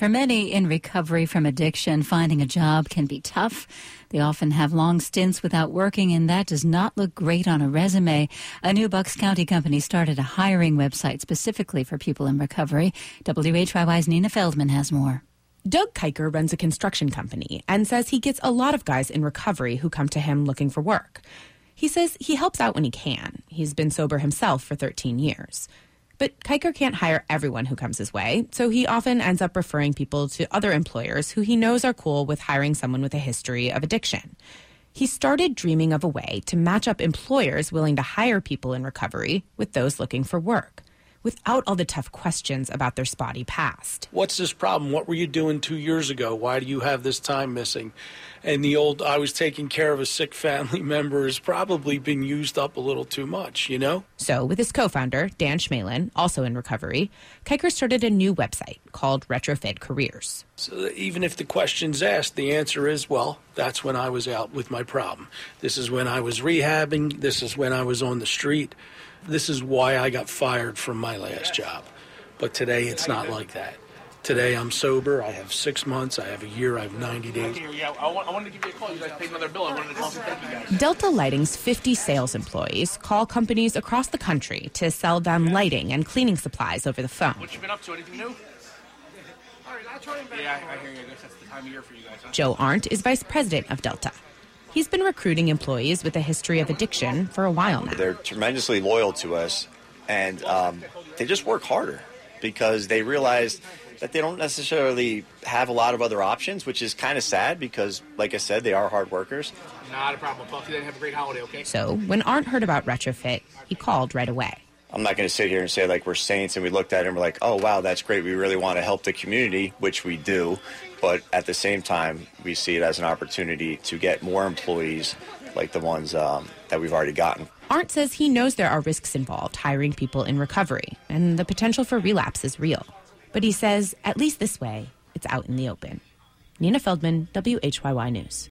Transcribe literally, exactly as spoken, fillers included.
For many in recovery from addiction, finding a job can be tough. They often have long stints without working, and that does not look great on a resume. A new Bucks County company started a hiring website specifically for people in recovery. W H Y Y's Nina Feldman has more. Doug Kiker runs a construction company and says he gets a lot of guys in recovery who come to him looking for work. He says he helps out when he can. He's been sober himself for thirteen years. But Kiker can't hire everyone who comes his way, so he often ends up referring people to other employers who he knows are cool with hiring someone with a history of addiction. He started dreaming of a way to match up employers willing to hire people in recovery with those looking for work, without all the tough questions about their spotty past. What's this problem? What were you doing two years ago? Why do you have this time missing? And the old, I was taking care of a sick family member has probably been used up a little too much, you know? So with his co-founder, Dan Schmalin, also in recovery, Kiker started a new website called Retrofit Careers. So even if the question's asked, the answer is, well, that's when I was out with my problem. This is when I was rehabbing. This is when I was on the street. This is why I got fired from my last job. But today, it's not like that. Today, I'm sober. I have six months. I have a year. I have ninety days. Yeah, I wanted to give you a call. You guys paid another bill. I wanted to call and thank you guys. Delta Lighting's fifty sales employees call companies across the country to sell them lighting and cleaning supplies over the phone. What you been up to? Anything new? Yeah, I hear you. I guess that's the time of year for you guys, huh? Joe Arndt is vice president of Delta. He's been recruiting employees with a history of addiction for a while now. They're tremendously loyal to us, and um, they just work harder because they realize that they don't necessarily have a lot of other options, which is kind of sad because, like I said, they are hard workers. Not a problem. Talk to you then. Have a great holiday, okay? So when Arndt heard about Retrofit, he called right away. I'm not going to sit here and say, like, we're saints and we looked at it and we're like, oh, wow, that's great. We really want to help the community, which we do. But at the same time, we see it as an opportunity to get more employees like the ones um, that we've already gotten. Arndt says he knows there are risks involved hiring people in recovery, and the potential for relapse is real. But he says, at least this way, it's out in the open. Nina Feldman, W H Y Y News.